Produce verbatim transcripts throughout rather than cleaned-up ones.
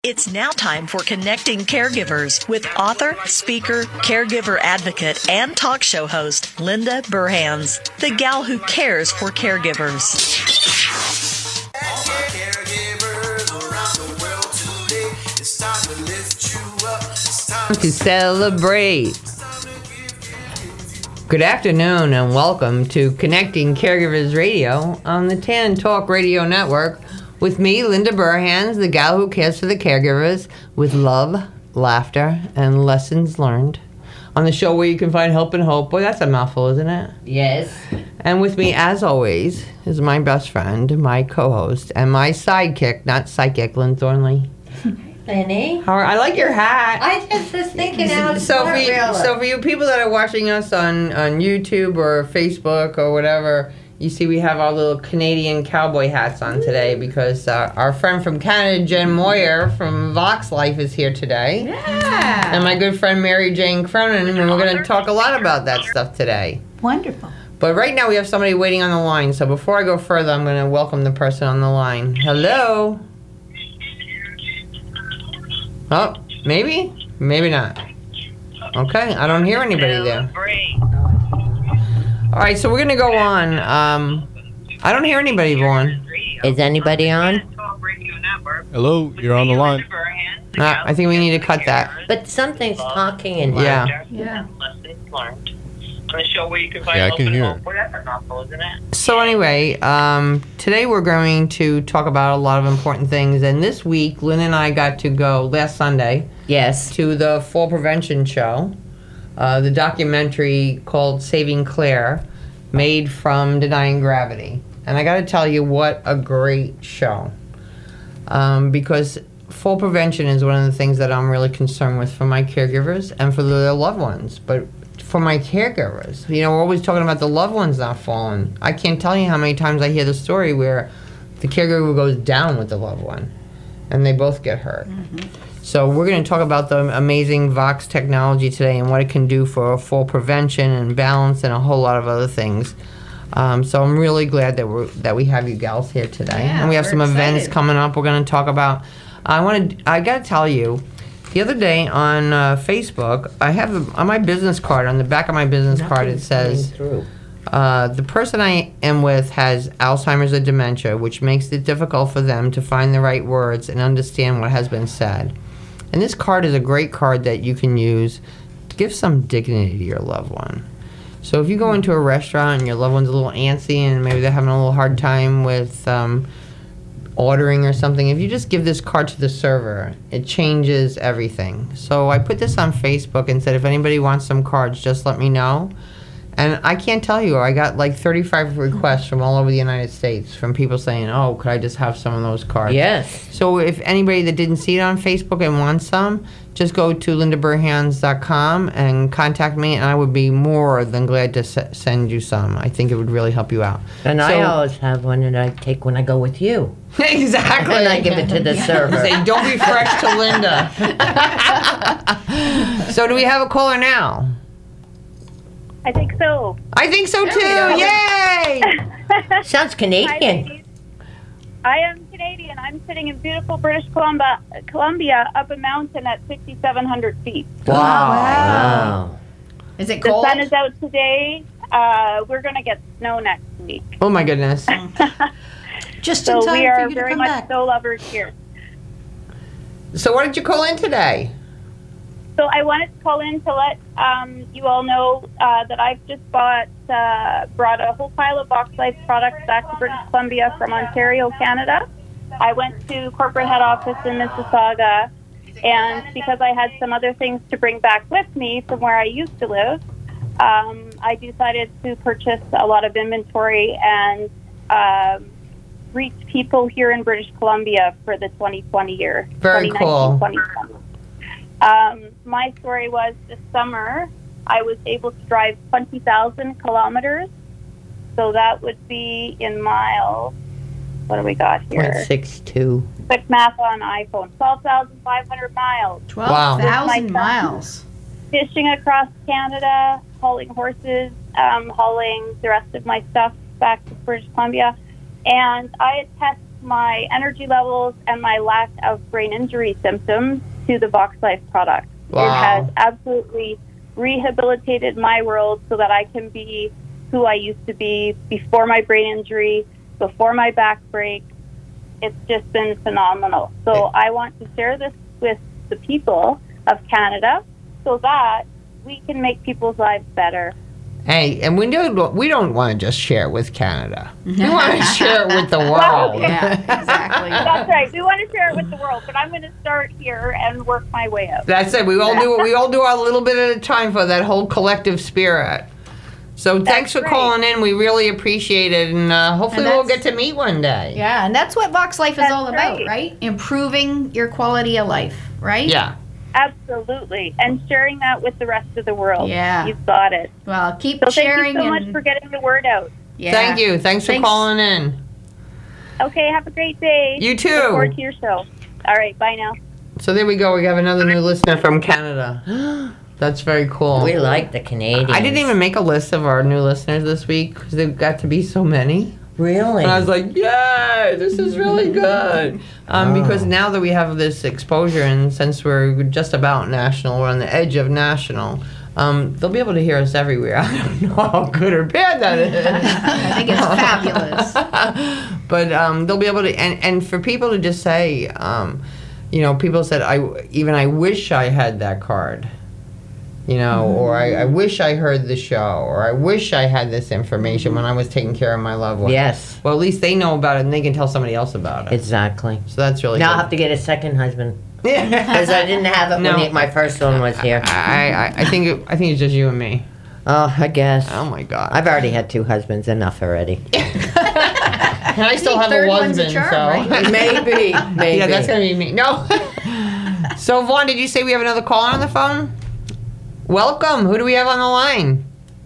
It's now time for Connecting Caregivers with author, speaker, caregiver advocate, and talk show host Linda Burhans, the gal who cares for caregivers. To celebrate. Good afternoon and welcome to Connecting Caregivers Radio on the Tan Talk Radio Network with me, Linda Burhans, the gal who cares for the caregivers with love, laughter, and lessons learned. On the show where you can find help and hope. Boy, that's a mouthful, isn't it? Yes. And with me, as always, is my best friend, my co-host, and my sidekick, not psychic, Lynn Thornley. Lenny? How are, I like your hat. I just was thinking out So for, you, really. so for you people that are watching us on, on YouTube or Facebook or whatever, you see we have our little Canadian cowboy hats on today because uh, our friend from Canada, Jen Moyer from Vox Life, is here today. Yeah. And my good friend Mary Jane Cronin, and we're going to talk a lot about that stuff today. Wonderful. But right now we have somebody waiting on the line, so before I go further, I'm going to welcome the person on the line. Hello? Oh, maybe? Maybe not. Okay, I don't hear anybody there. All right, so we're going to go on. Um, I don't hear anybody, Vaughn. Is anybody on? Hello, you're on the line. Uh, I think we need to cut that. But something's talking in here. Yeah. Yeah. Yeah, I can hear it. So anyway, um, today we're going to talk about a lot of important things. And this week, Lynn and I got to go last Sunday Yes. to the Fall Prevention Show, uh, the documentary called Saving Claire, made from Denying Gravity. And I got to tell you, what a great show. Um, because fall prevention is one of the things that I'm really concerned with for my caregivers and for their loved ones. But for my caregivers, you know, we're always talking about the loved ones not falling. I can't tell you how many times I hear the story where the caregiver goes down with the loved one and they both get hurt. Mm-hmm. So we're going to talk about the amazing Vox technology today and what it can do for fall prevention and balance and a whole lot of other things. Um, so I'm really glad that we that we have you gals here today, Yeah, and we have we're some events excited. coming up. We're going to talk about. I want to. I got to tell you, the other day on uh, Facebook, I have a, on my business card, on the back of my business card, it says, Through. uh, the person I am with has Alzheimer's or dementia, which makes it difficult for them to find the right words and understand what has been said. And this card is a great card that you can use to give some dignity to your loved one. So if you go into a restaurant and your loved one's a little antsy and maybe they're having a little hard time with um, ordering or something, if you just give this card to the server, it changes everything. So I put this on Facebook and said, if anybody wants some cards, just let me know. And I can't tell you, I got like thirty-five requests from all over the United States from people saying, oh, could I just have some of those cards? Yes. So if anybody that didn't see it on Facebook and wants some, just go to linda burhans dot com and contact me, and I would be more than glad to s- send you some. I think it would really help you out. And I So- always have one that I take when I go with you. Exactly. And I give it to the server. Say, don't be fresh to Linda. So do we have a caller now? I think so. I think so too. Yay! Sounds Hi, Canadian. ladies. I am Canadian. I'm sitting in beautiful British Columbia, Columbia up a mountain at sixty-seven hundred feet. Wow. Wow. Is it The cold? sun is out today. Uh, we're going to get snow next week. Oh my goodness. Just So in time we for are you to very come much back. snow lovers here. So what did you call in today? So I wanted to call in to let um, you all know uh, that I've just bought, uh, brought a whole pile of Vox Life products back to British Columbia from Ontario, Canada. I went to corporate head office in Mississauga, and because I had some other things to bring back with me from where I used to live, um, I decided to purchase a lot of inventory and um, reach people here in British Columbia for the twenty twenty year. Very cool. twenty twenty. Um, my story was this summer, I was able to drive twenty thousand kilometers. So that would be in miles. What do we got here? one sixty-two. Quick math on iPhone. twelve thousand five hundred miles. twelve thousand Wow. miles. Fishing across Canada, hauling horses, um, hauling the rest of my stuff back to British Columbia. And I attest my energy levels and my lack of brain injury symptoms to the Vox Life product. Wow. It has absolutely rehabilitated my world so that I can be who I used to be before my brain injury, before my back break. It's just been phenomenal. So I want to share this with the people of Canada so that we can make people's lives better. Hey, and we don't we don't want to just share it with Canada. We want to share it with the world. Yeah, exactly. That's right. We want to share it with the world, but I'm going to start here and work my way up. That's it. We all do we all do our little bit at a time for that whole collective spirit. So thanks for right. calling in. We really appreciate it, and uh, hopefully And we'll that's- get to meet one day. Yeah, and that's what Vox Life is That's all about, right. right? Improving your quality of life, right? Yeah. Absolutely. And sharing that with the rest of the world. Yeah. You've got it. Well, keep So sharing. thank you so and, much for getting the word out. yeah. Thank you. Thanks for Thanks. calling in. Okay, have a great day. You too. Look forward to your show. All right, bye now. So there we go. We have another new listener from Canada. That's very cool. We like the Canadians. I didn't even make a list of our new listeners this week because they've got to be so many. Really? And I was like, yay, this is really good. Um, Oh. Because now that we have this exposure, and since we're just about national, we're on the edge of national, um, they'll be able to hear us everywhere. I don't know how good or bad that is. I think it's fabulous. But um, they'll be able to, and, and for people to just say, um, you know, people said, I even I wish I had that card. You know, or I, I wish I heard the show, or I wish I had this information when I was taking care of my loved one. Yes, Well, at least they know about it and they can tell somebody else about it. exactly. So that's really Now good. I'll have to get a second husband Yeah. because I didn't have it No. when he- my first one was here. I, I, I think it, I think it's just you and me. Oh, I guess. Oh my God. I've already had two husbands. Enough already. and I still have a third one's a husband, charm, so right? maybe, maybe. yeah, that's gonna be me. No. So Vaughn, did you say we have another caller on the phone? Welcome. Who do we have on the line?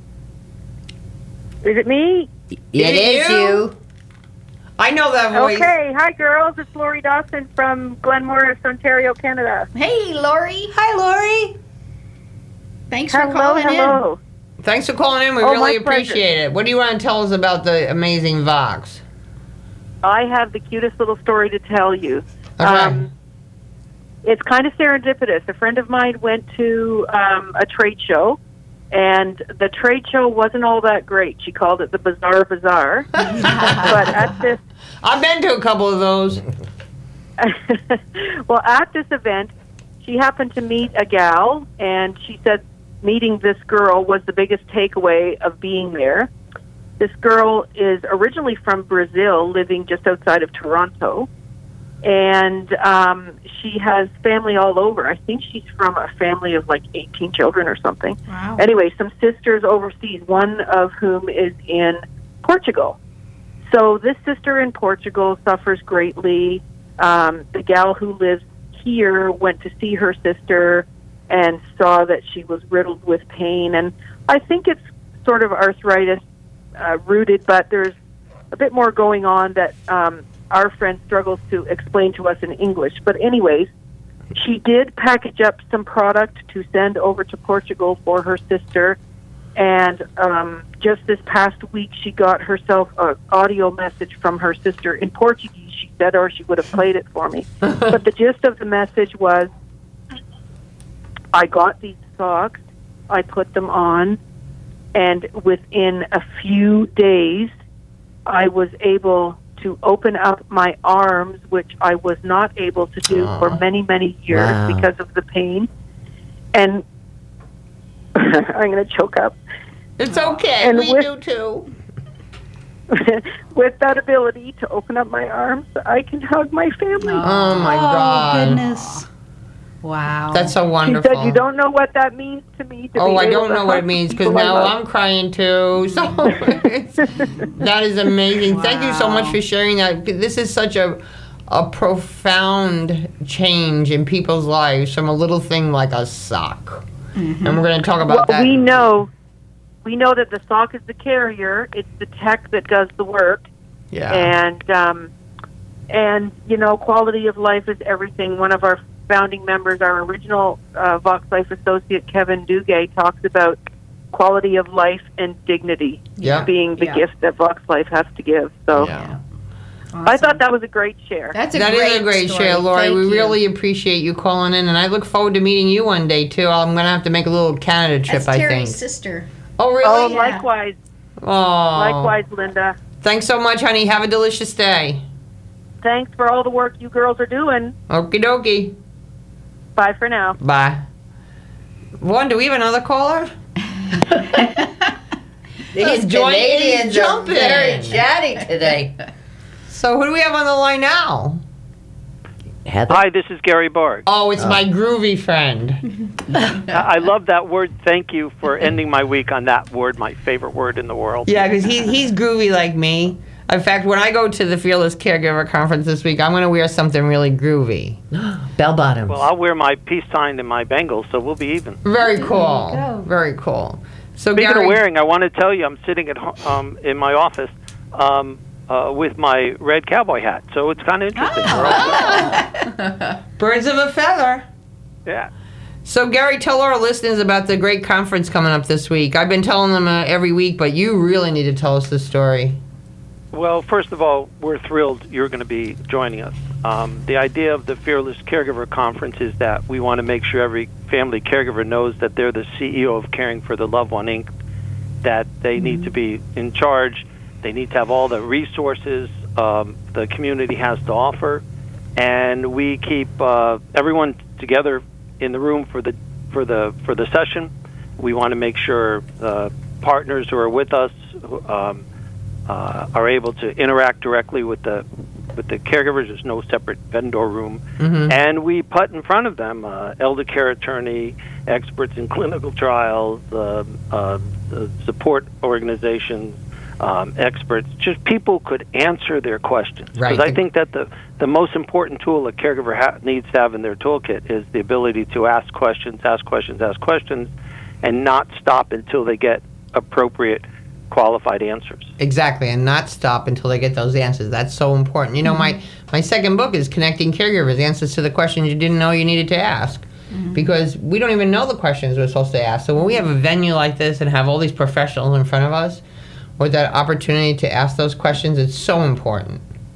Is it me? It Is is you? you. I know that voice. Okay. Hi, girls. It's Lori Dawson from Glenmorris, Ontario, Canada. Hey, Lori. Hi, Lori. Thanks for Hello, calling hello. Thanks for calling in. We Oh, really my pleasure. appreciate it. What do you want to tell us about the amazing Vox? I have the cutest little story to tell you. Okay. Um, it's kind of serendipitous. A friend of mine went to um, a trade show, and the trade show wasn't all that great. She called it the Bazaar Bazaar. But at this I've been to a couple of those. well, at this event, she happened to meet a gal, and she said meeting this girl was the biggest takeaway of being there. This girl is originally from Brazil, living just outside of Toronto, and um, she has family all over. I think she's from a family of like eighteen children or something. Wow. Anyway, some sisters overseas, one of whom is in Portugal. So this sister in Portugal suffers greatly. Um, the gal who lives here went to see her sister and saw that she was riddled with pain. And I think it's sort of arthritis uh, rooted, but there's a bit more going on that um, our friend struggles to explain to us in English. But anyways, she did package up some product to send over to Portugal for her sister. And um, just this past week, she got herself an audio message from her sister in Portuguese, she said, or she would have played it for me. But the gist of the message was, I got these socks, I put them on, and within a few days, I was able to open up my arms, which I was not able to do Aw. for many, many years Wow. because of the pain. And I'm going to choke up. It's okay. And we with- do too. With that ability to open up my arms, I can hug my family. Oh my God. goodness. Wow. That's so She wonderful. said, "You don't know what that means to me." To Oh, be I able don't to know what it hug means because people I now love." I'm crying too. So it's, that is amazing. Thank you so much Wow. for sharing that. This is such a a profound change in people's lives from a little thing like a sock. And we're going to talk about Well, that. we know, we know that the sock is the carrier. It's the tech that does the work, yeah. and um, and you know, quality of life is everything. One of our founding members, our original uh, Vox Life associate, Kevin Duguay, talks about quality of life and dignity Yeah. being the Yeah. gift that Vox Life has to give. So. Yeah. I thought that was a great share. That's a That great is a great story. share, Lori. Thank we you. really appreciate you calling in, and I look forward to meeting you one day too. I'm gonna have to make a little Canada trip, That's I Terry's think. sister. Oh, Oh, really? Yeah. likewise, Oh, likewise, Linda. Thanks so much, honey. Have a delicious day. Thanks for all the work you girls are doing. Okie dokie. Bye for now. Bye. One, do we have another caller? These joint is Canadians are jumping. very chatty today. So who do we have on the line now? Heather? Hi, this is Gary Barg. Oh, it's my groovy friend. I love that word. Thank you for ending my week on that word, my favorite word in the world. Yeah, because he, he's groovy like me. In fact, when I go to the Fearless Caregiver Conference this week, I'm going to wear something really groovy. Bell bottoms. Well, I'll wear my peace sign and my bangles, so we'll be even. Very cool. go. Very cool. So Speaking Gary, of wearing, I want to tell you, I'm sitting at ho- um, in my office um, uh, with my red cowboy hat, so it's kind of interesting. We're all- birds of a feather. yeah. So Gary, tell our listeners about the great conference coming up this week. I've been telling them uh, every week, but you really need to tell us the story. Well, first of all, we're thrilled you're going to be joining us. Um, the idea of the Fearless Caregiver Conference is that we want to make sure every family caregiver knows that they're the C E O of Caring for the Loved One, Incorporated, that they mm-hmm. need to be in charge, they need to have all the resources um, the community has to offer, and we keep uh, everyone together in the room for the for the for the session. We want to make sure uh, partners who are with us um, uh, are able to interact directly with the with the caregivers. There's no separate vendor room, Mm-hmm. and we put in front of them uh, elder care attorney, experts in clinical trials, uh, uh, uh, support organizations, um, experts, just people could answer their questions. Because Right. I think that the the most important tool a caregiver ha- needs to have in their toolkit is the ability to ask questions, ask questions, ask questions, and not stop until they get appropriate, qualified answers. Exactly, and not stop until they get those answers. That's so important. You know, my, my second book is Connecting Caregivers, Answers to the Questions You Didn't Know You Needed to Ask. Because we don't even know the questions we're supposed to ask. So when we have a venue like this and have all these professionals in front of us, with that opportunity to ask those questions, it's so important.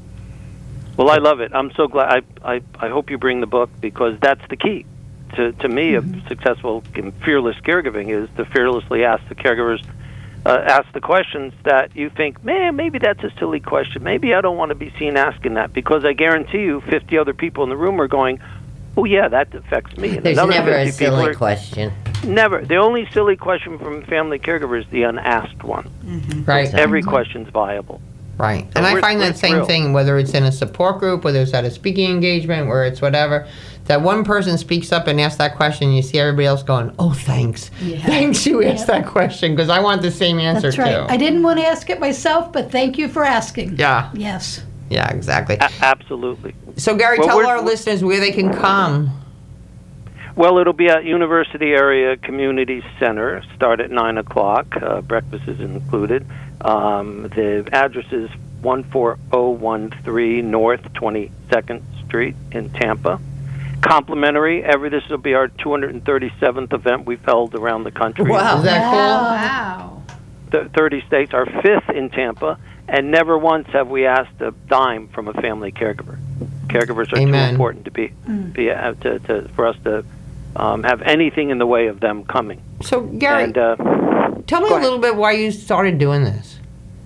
Well, I love it. I'm so glad. I, I, I hope you bring the book, because that's the key. To, to me, mm-hmm. a successful and fearless caregiving is to fearlessly ask the caregivers, uh, ask the questions that you think, man, maybe that's a silly question. Maybe I don't want to be seen asking that, because I guarantee you fifty other people in the room are going, oh, yeah, that affects me. And There's another never a fifty people silly are- question. Never. The only silly question from family caregiver is the unasked one. Right. Every question's viable. Right. So And I we're- find we're that same thrilled. thing, whether it's in a support group, whether it's at a speaking engagement, where it's whatever, that one person speaks up and asks that question, you see everybody else going, oh, thanks. Yeah. Thanks you asked that question, because I want the same answer, That's right. too. I didn't want to ask it myself, but thank you for asking. Yeah. Yes. Yeah, exactly. A- absolutely. So, Gary, Well, tell we're- our listeners where they can come. Well, it'll be at University Area Community Center. Start at nine o'clock. Uh, breakfast is included. Um, the address is one four zero one three North twenty-second Street in Tampa. Complimentary. Every this will be our two hundred thirty-seventh event we've held around the country. Wow. Is that Wow. Th- thirty states. Our fifth in Tampa, and never once have we asked a dime from a family caregiver. Caregivers are Amen. too important to be, be uh, to, to for us to um, have anything in the way of them coming. cool? So, Gary, And uh, tell me go a ahead. little bit why you started doing this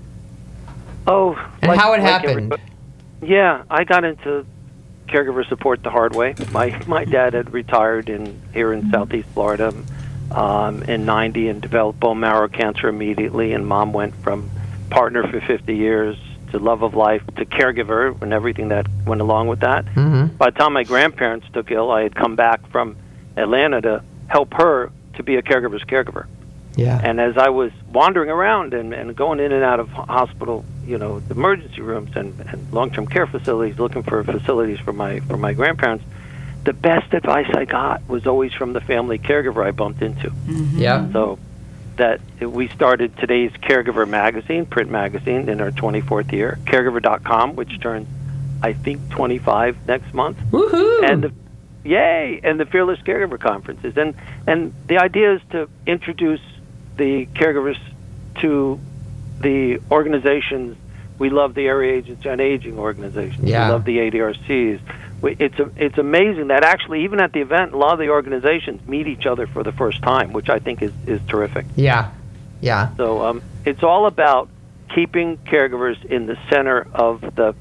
oh, and like- how it like happened. everybody- Yeah, I got into caregiver support the hard way. My my dad had retired in here in Southeast Florida um, in ninety and developed bone marrow cancer immediately, and Mom went from partner for fifty years to love of life to caregiver and everything that went along with that. Mm-hmm. By the time my grandparents took ill, I had come back from Atlanta to help her to be a caregiver's caregiver. Yeah. And as I was wandering around and, and going in and out of hospital, you know, emergency rooms and, and long-term care facilities, looking for facilities for my for my grandparents, the best advice I got was always from the family caregiver I bumped into. Yeah. So that we started today's Caregiver magazine, print magazine, in our twenty-fourth year, caregiver dot com, which turns, I think, twenty-five next month. Woohoo! And the, yay! And the Fearless Caregiver Conferences. And, and the idea is to introduce the caregivers to the organizations We love the Area Agency on Aging organizations. Yeah. We love the A D R Cs. We, it's a, it's amazing that actually even at the event, a lot of the organizations meet each other for the first time, which I think is, is terrific. Yeah, yeah. So um, it's all about keeping caregivers in the center of the,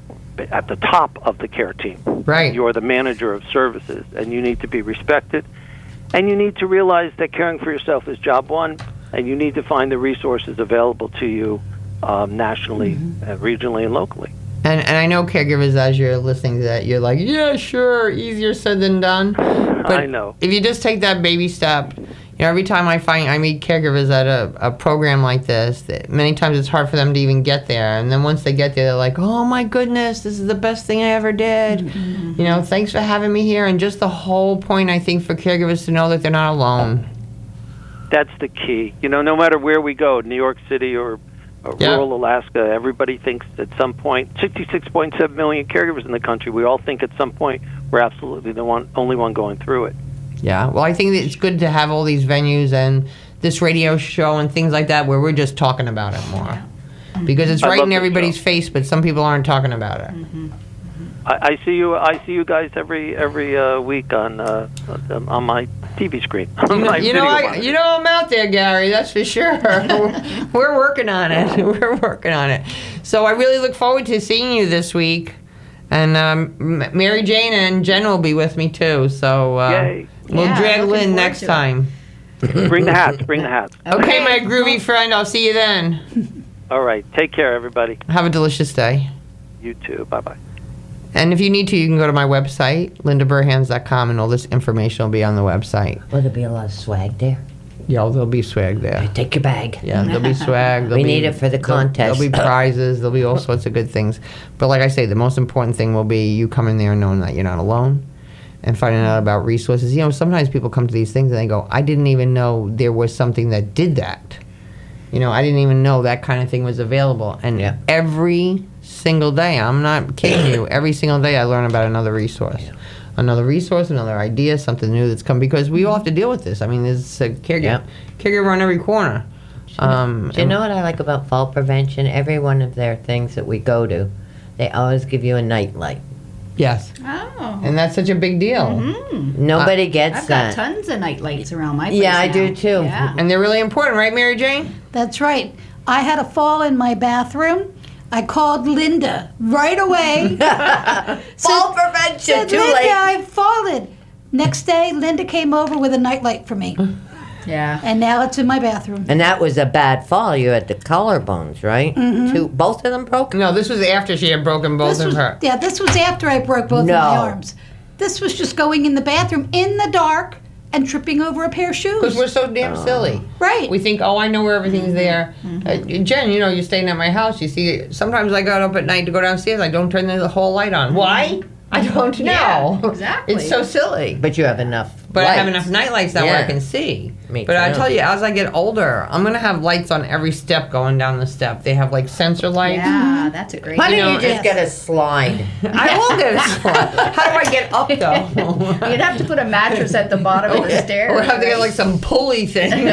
at the top of the care team. Right. You're the manager of services, and you need to be respected. And you need to realize that caring for yourself is job one, and you need to find the resources available to you um, nationally, mm-hmm. uh, regionally, and locally. And and I know caregivers, as you're listening to that, you're like, yeah, sure, easier said than done. But I know. If you just take that baby step, you know, every time I find I meet caregivers at a, a program like this, that many times it's hard for them to even get there. And then once they get there, they're like, oh my goodness, this is the best thing I ever did. Mm-hmm. You know, thanks for having me here. And just the whole point, I think, for caregivers to know that they're not alone. That's the key. You know, no matter where we go, New York City or Uh, yeah. rural Alaska, everybody thinks at some point, sixty-six point seven million caregivers in the country, we all think at some point we're absolutely the one, only one going through it. Yeah, well, I think that it's good to have all these venues and this radio show and things like that where we're just talking about it more. Because it's I right love in this everybody's show. face, but some people aren't talking about it. Mm-hmm. I, I see you. I see you guys every every uh, week on uh, on my T V screen. You know, My you, know video I, monitor. you know I'm out there, Gary. That's for sure. we're, we're working on it. We're working on it. So I really look forward to seeing you this week, and um, M- Mary Jane and Jen will be with me too. So uh, Yay. we'll Yeah, drag looking Lynn forward next to it. time. Bring the hats. Bring the hats. Okay, my groovy friend. I'll see you then. All right. Take care, everybody. Have a delicious day. You too. Bye bye. And if you need to, you can go to my website, linda burhans dot com, and all this information will be on the website. Will there be a lot of swag there? Yeah, there'll be swag there. Take your bag. Yeah, there'll be swag. There'll We be, need it for the there'll- contest. There'll be prizes. There'll be all sorts of good things. But like I say, the most important thing will be you coming there and knowing that you're not alone and finding out about resources. You know, sometimes people come to these things and they go, I didn't even know there was something that did that. You know, I didn't even know that kind of thing was available. And Yeah. every single day, I'm not kidding you, every single day I learn about another resource. Another resource, another idea, something new that's come, because we all have to deal with this. I mean, there's a caregiver, Yeah. caregiver on every corner. Um, Do you know what I like about fall prevention? Every one of their things that we go to, they always give you a night light. Yes. Oh. And that's such a big deal. Mm-hmm. Nobody gets I've got that. tons of night lights around my place Yeah, I now. do too. Yeah. And they're really important, right, Mary Jane? That's right. I had a fall in my bathroom. I called Linda right away. Fall prevention, Said, too Linda, late. I've fallen. Next day, Linda came over with a nightlight for me. Yeah. And now it's in my bathroom. And that was a bad fall. You had the collarbones, right? Mm-hmm. Two, both of them broke? No, this was after she had broken both This of was, her. yeah, this was after I broke both No. of my arms. This was just going in the bathroom in the dark and tripping over a pair of Because shoes. we're so damn silly. Right. We think, oh, I know where everything's there. Uh, Jen, you know, you're staying at my house. You see, sometimes I got up at night to go downstairs. I don't turn the whole light on. Why? I don't know. Yeah, exactly. It's so silly. But you have enough. But I have lights. enough night lights now where I Yeah. can see. Me but I too. tell you, as I get older, I'm gonna have lights on every step going down the step. They have like sensor lights. Yeah, that's a great Why You don't know, you just yes. get a slide? I will get a slide. How do I get up though? You'd have to put a mattress at the bottom of the stairs. Or have to get right? like some pulley thing.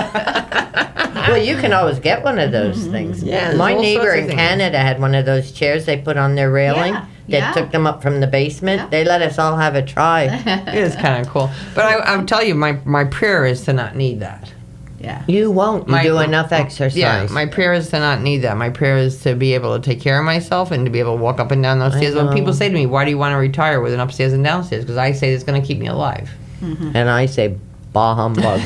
Well, you can always get one of those things. Yeah, there's My all neighbor sorts of in things. Canada had one of those chairs they put on their railing. Yeah, They yeah. took them up from the basement. Yeah. They let us all have a try. It is kind of cool. But I, I'll tell you, my, my prayer is to not need that. Yeah. You won't. You My- do enough exercise. Yeah, my prayer is to not need that. My prayer is to be able to take care of myself and to be able to walk up and down those I stairs. When know. people say to me, why do you want to retire with an upstairs and downstairs? Because I say it's going to keep me alive. And I say, bah humbug.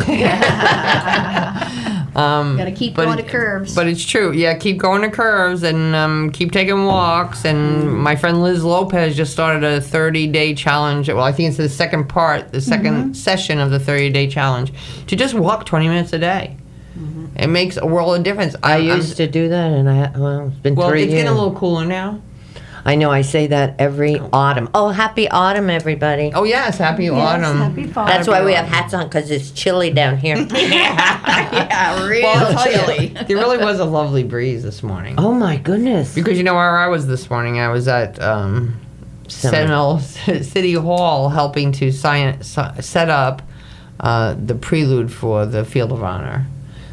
Um, Got to keep but going it- to curves. But it's true. Yeah, keep going to curves and um, keep taking walks. And my friend Liz Lopez just started a thirty-day challenge. Well, I think it's the second part, the 2nd session of the thirty-day challenge, to just walk twenty minutes a day. It makes a world of difference. I I'm- I'm- used to do that, and I well, it's been Well, three it's years. getting a little cooler now. I know. I say that every autumn. Oh, happy autumn, everybody! Oh yes, happy Yes, autumn. happy fall. That's why we have hats on, because it's chilly down here. yeah, real Well, I'll tell chilly. you, there really was a lovely breeze this morning. Oh my goodness! Because you know where I was this morning? I was at um, Seminole. Sentinel City Hall helping to sign, si- set up uh, the prelude for the Field of Honor.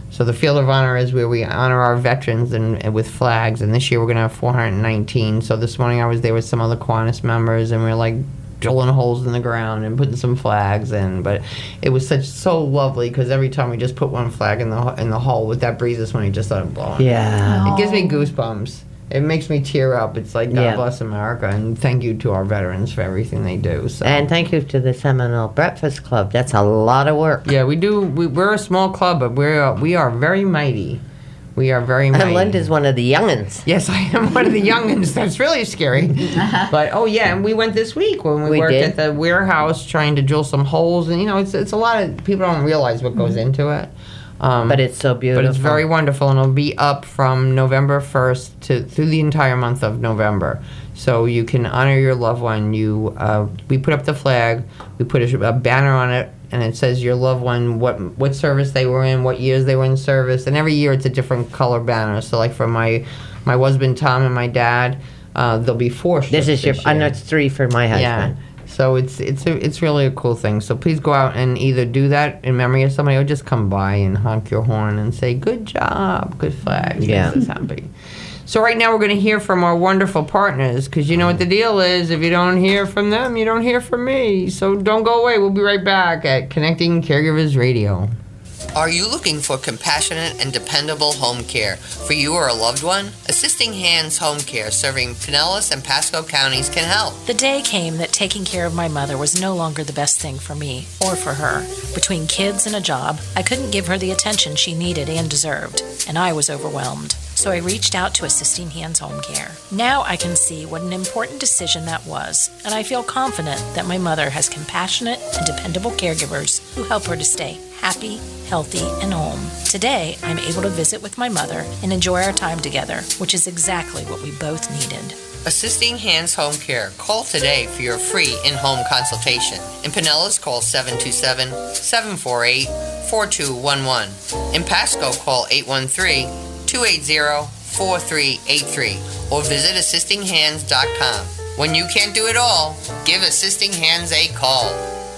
So the Field of Honor is where we honor our veterans and, and with flags. And this year we're going to have four hundred nineteen. So this morning I was there with some other Kiwanis members, and we were like drilling holes in the ground and putting some flags in. But it was such so lovely because every time we just put one flag in the in the hole with that breeze this morning, just started blowing. Yeah. It gives me goosebumps. It makes me tear up. It's like God Yeah. bless America, and thank you to our veterans for everything they do. So. And thank you to the Seminole Breakfast Club. That's a lot of work. Yeah, we do. We, we're a small club, but we're we are very mighty. We are very mighty. And Linda's one of the youngins. Yes, I am one of the youngins. That's really scary. But oh yeah, and we went this week when we, We worked did. at the warehouse trying to drill some holes, and you know, it's it's a lot of people don't realize what goes into it. Um, But it's so beautiful. But it's very wonderful, and it'll be up from November first to through the entire month of November. So you can honor your loved one. You, uh, we put up the flag, we put a, a banner on it, and it says your loved one, what what service they were in, what years they were in service, and every year it's a different color banner. So like for my my husband Tom and my dad, uh, there'll be four. This ships is your, this and year. it's three for my husband. Yeah. So it's it's a, it's really a cool thing. So please go out and either do that in memory of somebody, or just come by and honk your horn and say, "Good job, good flags." Yeah. Makes us happy. So right now we're going to hear from our wonderful partners, because you know what the deal is. If you don't hear from them, you don't hear from me. So don't go away. We'll be right back at Connecting Caregivers Radio. Are you looking for compassionate and dependable home care for you or a loved one? Assisting Hands Home Care, serving Pinellas and Pasco counties, can help. The day came that taking care of my mother was no longer the best thing for me or for her. Between kids and a job, I couldn't give her the attention she needed and deserved, and I was overwhelmed. So I reached out to Assisting Hands Home Care. Now I can see what an important decision that was, and I feel confident that my mother has compassionate and dependable caregivers who help her to stay happy, healthy, and home. Today, I'm able to visit with my mother and enjoy our time together, which is exactly what we both needed. Assisting Hands Home Care. Call today for your free in-home consultation. In Pinellas, call seven two seven, seven four eight, four two one one. In Pasco, call eight one three, two eight zero, four three eight three or visit assisting hands dot com. When you can't do it all, give Assisting Hands a call.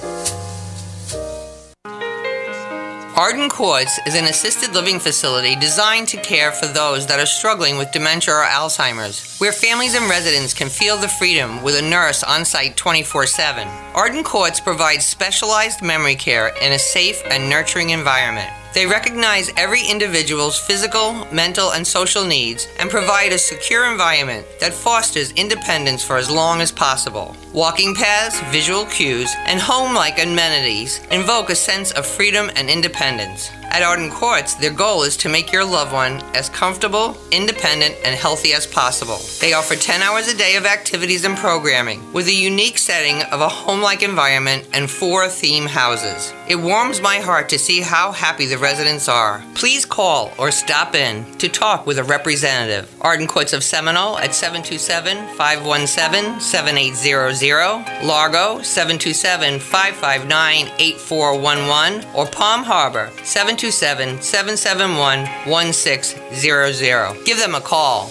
Arden Courts is an assisted living facility designed to care for those that are struggling with dementia or Alzheimer's, where families and residents can feel the freedom with a nurse on site twenty-four seven. Arden Courts provides specialized memory care in a safe and nurturing environment. They recognize every individual's physical, mental, and social needs and provide a secure environment that fosters independence for as long as possible. Walking paths, visual cues, and home-like amenities invoke a sense of freedom and independence. At Arden Courts, their goal is to make your loved one as comfortable, independent, and healthy as possible. They offer ten hours a day of activities and programming, with a unique setting of a home-like environment and four theme houses. It warms my heart to see how happy the residents are. Please call or stop in to talk with a representative. Arden Courts of Seminole at seven two seven, five one seven, seven eight zero zero, Largo seven two seven, five five nine, eight four one one, or Palm Harbor seven two seven, seven seven one, one six zero zero. Give them a call.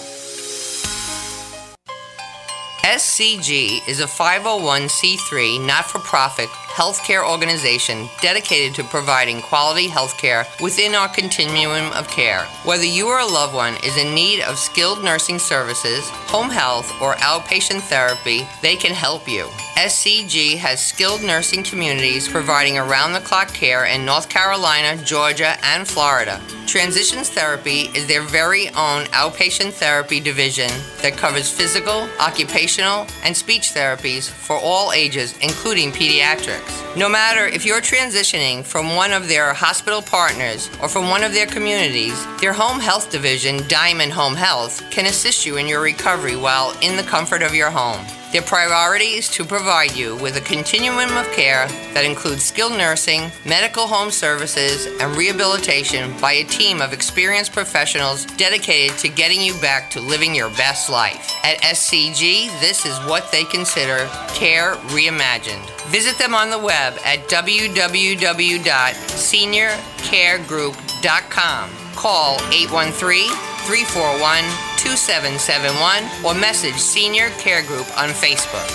S C G is a five oh one c three not-for-profit healthcare organization dedicated to providing quality healthcare within our continuum of care. Whether you or a loved one is in need of skilled nursing services, home health, or outpatient therapy, they can help you. S C G has skilled nursing communities providing around-the-clock care in North Carolina, Georgia, and Florida. Transitions Therapy is their very own outpatient therapy division that covers physical, occupational, and speech therapies for all ages, including pediatrics. No matter if you're transitioning from one of their hospital partners or from one of their communities, their home health division, Diamond Home Health, can assist you in your recovery while in the comfort of your home. Their priority is to provide you with a continuum of care that includes skilled nursing, medical home services, and rehabilitation by a team of experienced professionals dedicated to getting you back to living your best life. At S C G, this is what they consider care reimagined. Visit them on the web at w w w dot senior care group dot com. Call eight one three, three four one, two seven seven one or message Senior Care Group on Facebook.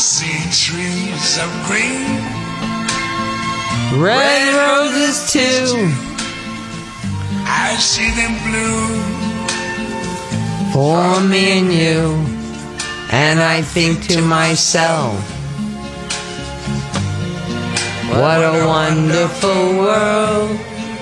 see trees of green, red roses too. I see them blue for me and you. And I think to myself, what a wonderful world.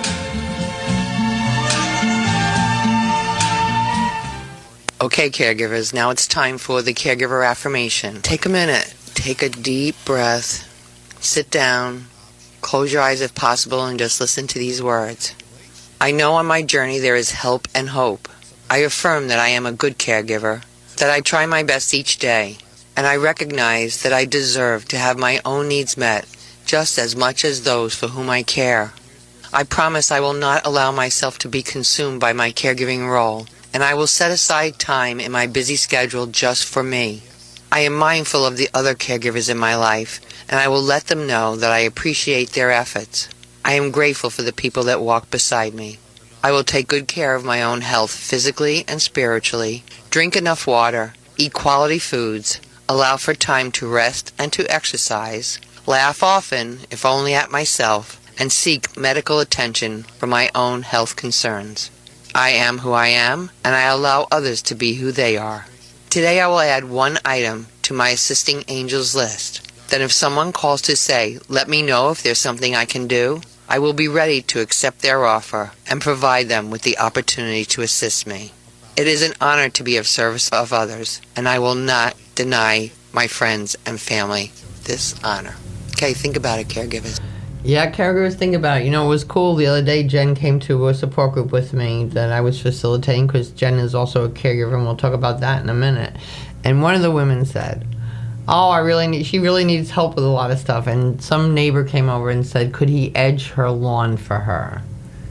Okay, caregivers, now it's time for the caregiver affirmation. Take a minute, take a deep breath, sit down, close your eyes if possible, and just listen to these words. I know on my journey there is help and hope. I affirm that I am a good caregiver, that I try my best each day, and I recognize that I deserve to have my own needs met just as much as those for whom I care. I promise I will not allow myself to be consumed by my caregiving role, and I will set aside time in my busy schedule just for me. I am mindful of the other caregivers in my life, and I will let them know that I appreciate their efforts. I am grateful for the people that walk beside me. I will take good care of my own health physically and spiritually, drink enough water, eat quality foods, allow for time to rest and to exercise, laugh often, if only at myself, and seek medical attention for my own health concerns. I am who I am, and I allow others to be who they are. Today I will add one item to my assisting angels list. Then if someone calls to say, let me know if there's something I can do, I will be ready to accept their offer and provide them with the opportunity to assist me. It is an honor to be of service of others, and I will not deny my friends and family this honor. Okay, think about it, caregivers. Yeah, caregivers, think about it. You know, it was cool. The other day, Jen came to a support group with me that I was facilitating because Jen is also a caregiver, and we'll talk about that in a minute. And one of the women said, oh, I really need, she really needs help with a lot of stuff. And some neighbor came over and said, could he edge her lawn for her?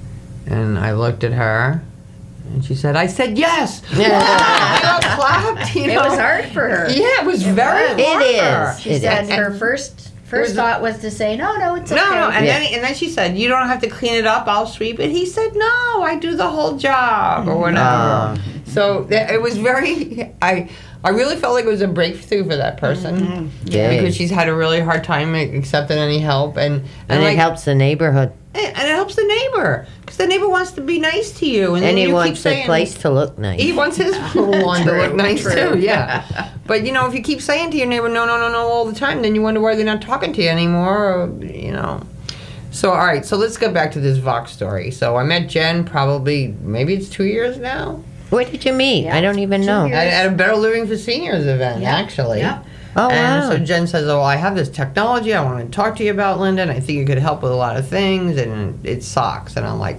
And I looked at her, and she said, I said yes. Yeah. You know, clapped, you know. It was hard for her. Yeah, it was it very was. hard It for her. is. She It said is. her And- first first thought was to say, no, no, it's okay. No, no, and Yeah. then and then she said, "You don't have to clean it up. I'll sweep it." He said, "No, I do the whole job or whatever." So th- it was very. I I really felt like it was a breakthrough for that person Mm-hmm. Yeah. because she's had a really hard time accepting any help, and and, And like, it helps the neighborhood. and it helps the neighbor because the neighbor wants to be nice to you, and, And then he you wants keep the saying, place to look nice. He wants his lawn to True, look nice true. too, yeah. But you know, if you keep saying to your neighbor no, no, no, no all the time, then you wonder why they're not talking to you anymore, or, you know. So all right, so let's go back to this Vox story. So I met Jen probably maybe it's two years now. Where did you meet? Yeah, I don't even two know. years. At, at a Better Living for Seniors event, Yeah, actually. yeah. Oh, and wow. so Jen says, oh, I have this technology I want to talk to you about, Linda, and I think it could help with a lot of things, and it sucks. And I'm like,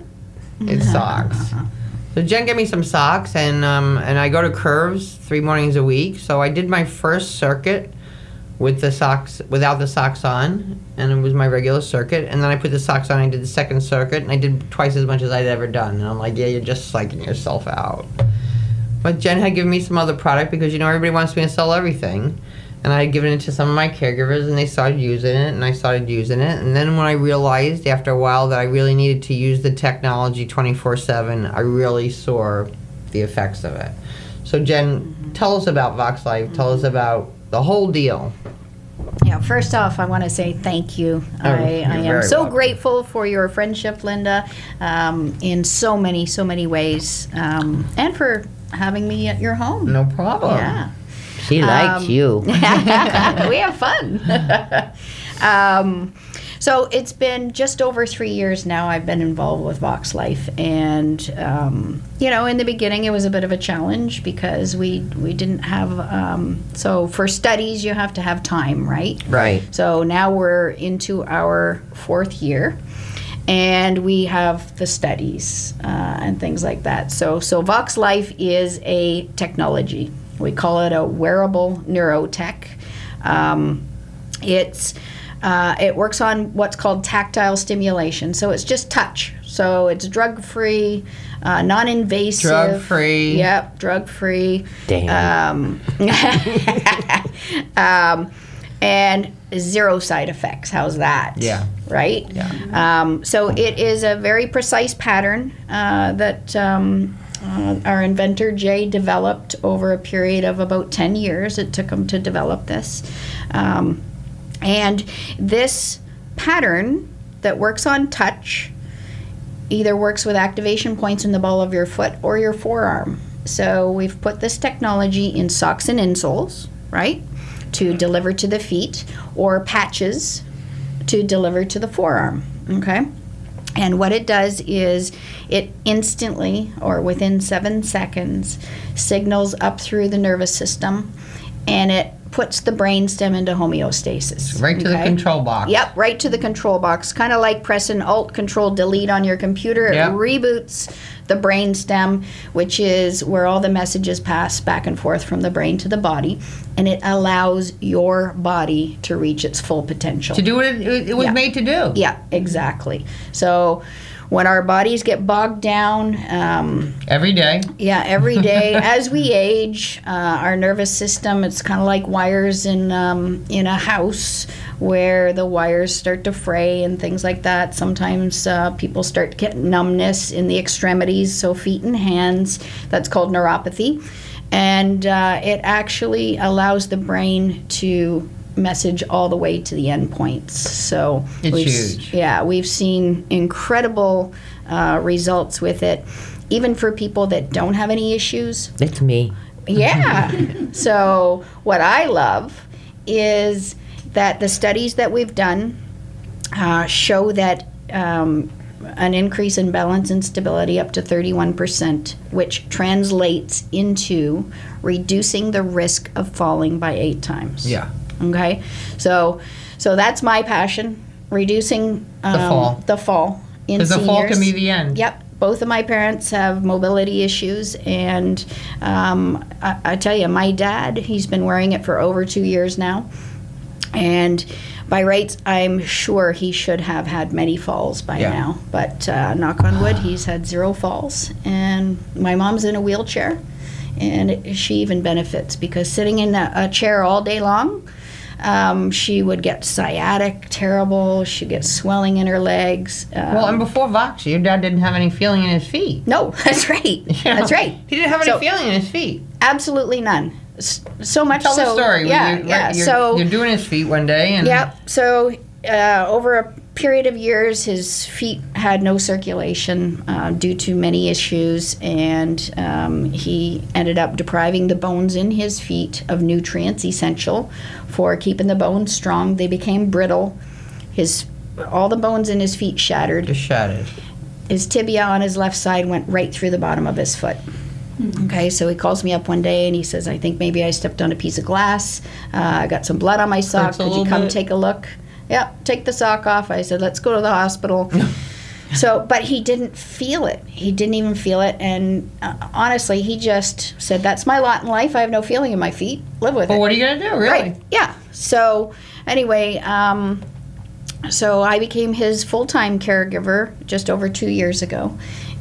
it sucks. So Jen gave me some socks, and um, and I go to Curves three mornings a week. So I did my first circuit with the socks, without the socks on, and it was my regular circuit. And then I put the socks on, I did the second circuit, and I did twice as much as I'd ever done. And I'm like, yeah, you're just psyching yourself out. But Jen had given me some other product because, you know, everybody wants me to sell everything. And I had given it to some of my caregivers, and they started using it, and I started using it. And then when I realized after a while that I really needed to use the technology twenty-four seven, I really saw the effects of it. So Jen, tell us about Vox Life. Tell us about the whole deal. Yeah, first off, I want to say thank you. Oh, I, you're I am very so welcome. grateful for your friendship, Linda, um, in so many, so many ways, um, and for having me at your home. No problem. Yeah. She likes Um, you. we have fun. um, so it's been just over three years now I've been involved with Vox Life, and um, you know, in the beginning it was a bit of a challenge because we we didn't have um, so for studies you have to have time, right? Right. So now we're into our fourth year, and we have the studies uh, and things like that. So so Vox Life is a technology. We call it a wearable neurotech. Um, it's uh, it works on what's called tactile stimulation. So it's just touch. So it's drug-free, uh, non-invasive. Drug-free. Yep, drug-free. Damn. Um, um, and zero side effects. How's that? Yeah. Right? Yeah. Um, so it is a very precise pattern uh, that um, uh, our inventor Jay developed over a period of about ten years. It took him to develop this. Um, and this pattern that works on touch either works with activation points in the ball of your foot or your forearm. So we've put this technology in socks and insoles, right, to deliver to the feet, or patches to deliver to the forearm, okay? And what it does is it instantly, or within seven seconds, signals up through the nervous system, and it puts the brainstem into homeostasis. Right to okay? the control box. Yep, right to the control box. Kind of like pressing Alt Control Delete on your computer. It Yep. reboots the brainstem, which is where all the messages pass back and forth from the brain to the body, and it allows your body to reach its full potential. To do what it, it was Yeah. made to do. Yeah, exactly. So when our bodies get bogged down, um, Every day. yeah, every day as we age, uh, our nervous system, it's kind of like wires in um, in a house where the wires start to fray and things like that. Sometimes uh, people start to get numbness in the extremities, so feet and hands. That's called neuropathy. And uh, it actually allows the brain to message all the way to the end points. So It's we've, huge. Yeah, we've seen incredible uh, results with it, even for people that don't have any issues. It's me. Yeah. So what I love is that the studies that we've done uh, show that um, an increase in balance and stability up to thirty-one percent, which translates into reducing the risk of falling by eight times. Yeah. Okay, so so that's my passion, reducing um, The fall. The fall in Because the seniors. fall can be the end. Yep. Both of my parents have mobility issues, and um, I, I tell you, my dad, he's been wearing it for over two years now, and by rights, I'm sure he should have had many falls by Yeah. now. But uh, knock on wood, he's had zero falls, and my mom's in a wheelchair, and it, she even benefits because sitting in a, a chair all day long, um, she would get sciatic, terrible. She'd get swelling in her legs. Um, Well, and before Vox, your dad didn't have any feeling in his feet. no, that's right. That's right. He didn't have any So- feeling in his feet. Absolutely none. S- So much Tell so. the story. Yeah, you're, yeah. You're, so you're doing his feet one day, and Yep. So uh, over a period of years, his feet had no circulation uh, due to many issues, and um, he ended up depriving the bones in his feet of nutrients essential for keeping the bones strong. They became brittle. His all the bones in his feet shattered. just shattered. His tibia on his left side went right through the bottom of his foot. Okay, so he calls me up one day and he says, I think maybe I stepped on a piece of glass. Uh, I got some blood on my sock. Hurts a Could you little come bit. take a look? Yeah, take the sock off. I said, let's go to the hospital. So, but he didn't feel it. He didn't even feel it. And uh, honestly, he just said, that's my lot in life. I have no feeling in my feet. Live with Well, it. what are you going to do, really? Right. Yeah. So anyway, um, so I became his full-time caregiver just over two years ago,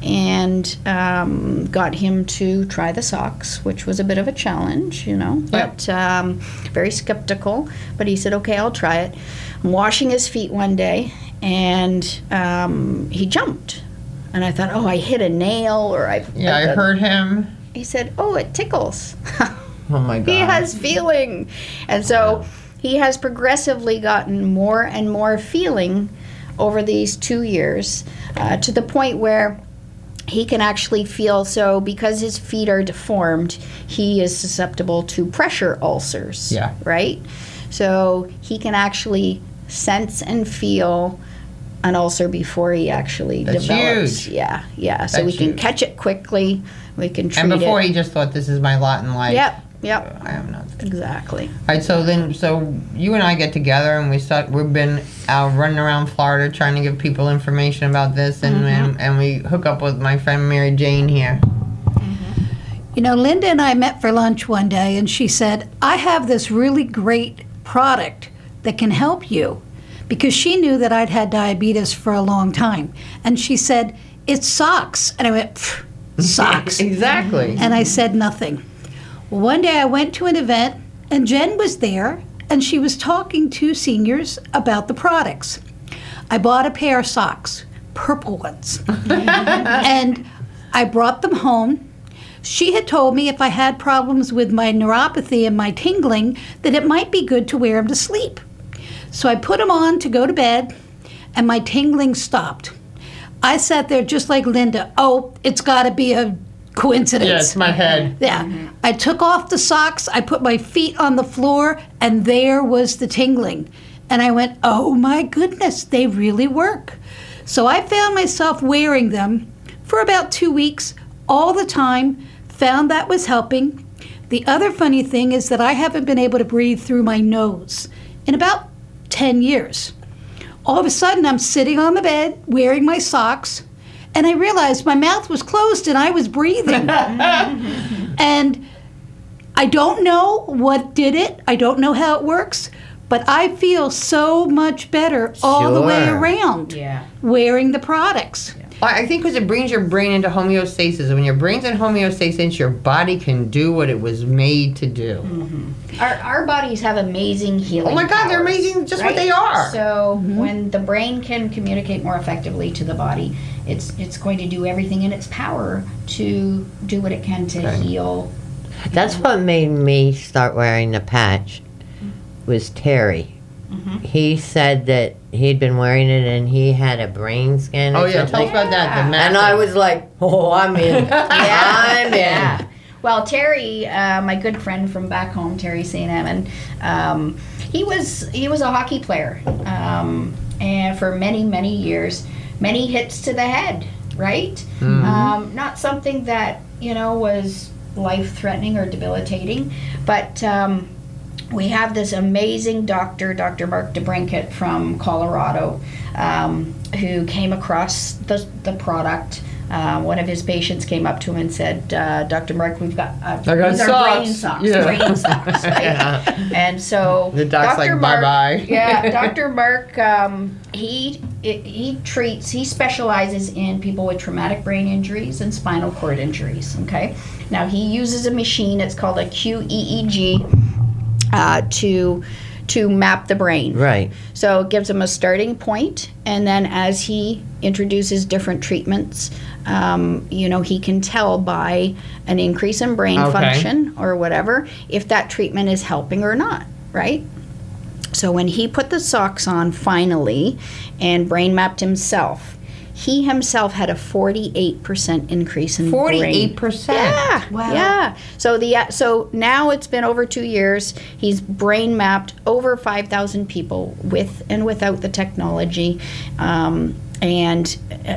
and um, got him to try the socks, which was a bit of a challenge, you know, but um, very skeptical. But he said, okay, I'll try it. I'm washing his feet one day, and um, he jumped. And I thought, oh, I hit a nail, or I... Yeah, I heard him. He said, oh, it tickles. Oh, my God. He has feeling. And so he has progressively gotten more and more feeling over these two years uh, to the point where he can actually feel. So because his feet are deformed, he is susceptible to pressure ulcers. Yeah. Right? So he can actually sense and feel an ulcer before he actually That's develops. huge. Yeah, yeah. So That's we can huge. catch it quickly. We can treat And before it. he just thought, this is my lot in life. Yep, yep. I am not. Exactly. All right, so then, so you and I get together, and we start. We've been out running around Florida trying to give people information about this, and and, and we hook up with my friend Mary Jane here. You know, Linda and I met for lunch one day, and she said, I have this really great product that can help you, because she knew that I'd had diabetes for a long time. And she said, it's socks. And I went, "Pfft, socks. Exactly. And I said nothing. Well, one day I went to an event, and Jen was there, and she was talking to seniors about the products. I bought a pair of socks, purple ones. And I brought them home, she had told me if I had problems with my neuropathy and my tingling, that it might be good to wear them to sleep. So I put them on to go to bed, and my tingling stopped. I sat there just like Linda. Oh, it's got to be a coincidence. Yeah, it's my head. Yeah. Mm-hmm. I took off the socks, I put my feet on the floor, and there was the tingling. And I went, oh my goodness, they really work. So I found myself wearing them for about two weeks, all the time, found that was helping. The other funny thing is that I haven't been able to breathe through my nose in about ten years. All of a sudden, I'm sitting on the bed wearing my socks, and I realized my mouth was closed and I was breathing. And I don't know what did it. I don't know how it works, but I feel so much better all the way Sure. around Yeah. wearing the products. Well, I think because it brings your brain into homeostasis. When your brain's in homeostasis, your body can do what it was made to do. Mm-hmm. Our, our bodies have amazing healing Oh my God, they're powers, amazing just what right? they are. So when the brain can communicate more effectively to the body, it's it's going to do everything in its power to do what it can to Okay. heal. That's what made me start wearing the patch. Was Terry. Mm-hmm. He said that he'd been wearing it and he had a brain scan. Or Oh, yeah, tell something. us about that, the And I was like, oh, I'm in. I'm in. Yeah. Well, Terry, uh, my good friend from back home, Terry Saint Amman, um, he was he was a hockey player, um, and for many many years, many hits to the head. Right. Mhm. Um, not something that you know was life threatening or debilitating, but. Um, We have this amazing doctor, Doctor Mark DeBrinket from Colorado, um, who came across the, the product. Uh, one of his patients came up to him and said, uh, Doctor Mark, we've got, uh, I got these are socks." brain socks, Yeah. brain socks, right? Yeah. And so The doc's Doctor like, Mark, "Bye-bye." yeah, Doctor Mark, um, he it, he treats, he specializes in people with traumatic brain injuries and spinal cord injuries. Okay, now he uses a machine. It's called a Q E E G. Uh, to to map the brain. Right. So it gives him a starting point, and then as he introduces different treatments, um, you know, he can tell by an increase in brain Okay. function or whatever if that treatment is helping or not, right? So when he put the socks on finally and brain mapped himself, he himself had a forty-eight percent increase in forty-eight brain. percent? Yeah. Wow. Yeah. So the so now it's been over two years. He's brain mapped over five thousand people with and without the technology. Um, and